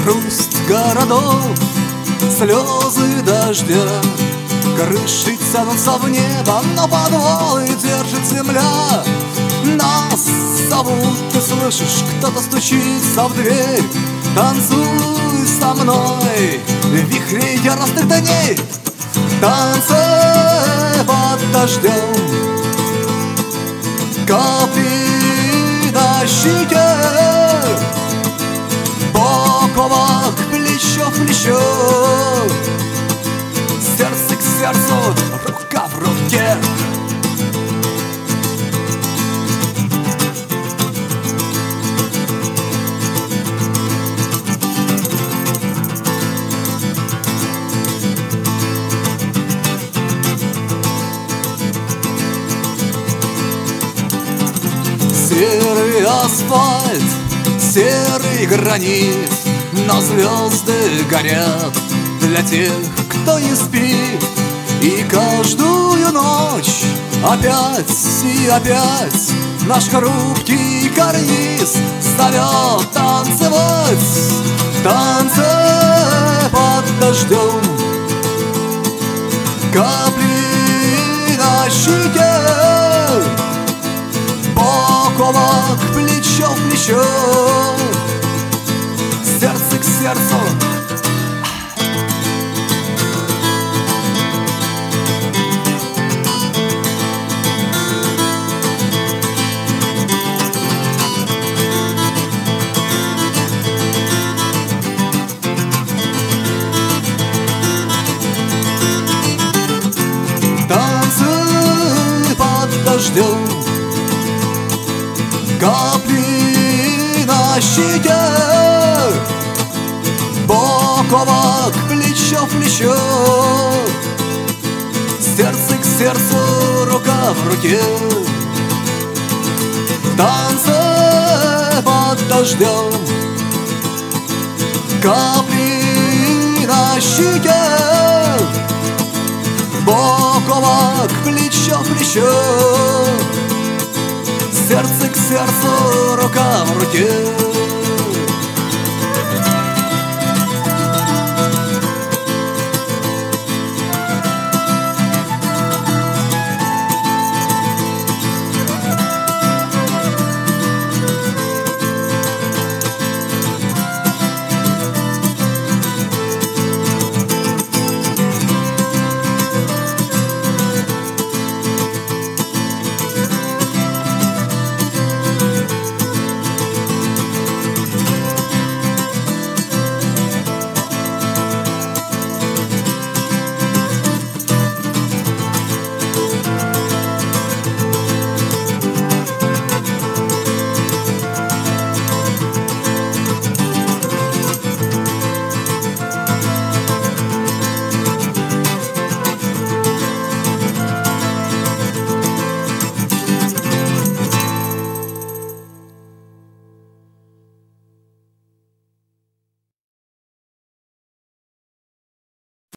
грусть городов, слезы дождя. Крыши тянутся в небо, но подвалы держит земля. Нас зовут, ты слышишь, кто-то стучится в дверь. Танцуй со мной в вихре яростных дней. Танцы под дождем, капли на щеке, бок о бок, плечо в плечо, сердце к сердцу, рука в руке. Серый асфальт, серый гранит, но звезды горят для тех, кто не спит. И каждую ночь опять и опять наш хрупкий карниз зовет танцевать. Танцы под дождем, капли на щеке, бок о бок, плечо в плечо, сердце к сердцу. Танцы под дождем, капли на щеке, бок о бок, плечо в плечо, сердце к сердцу, рука в руке. Танцы под дождем, капли на щеке, бок о бок, плечо в плечо, сердце к сердцу, рука в руке.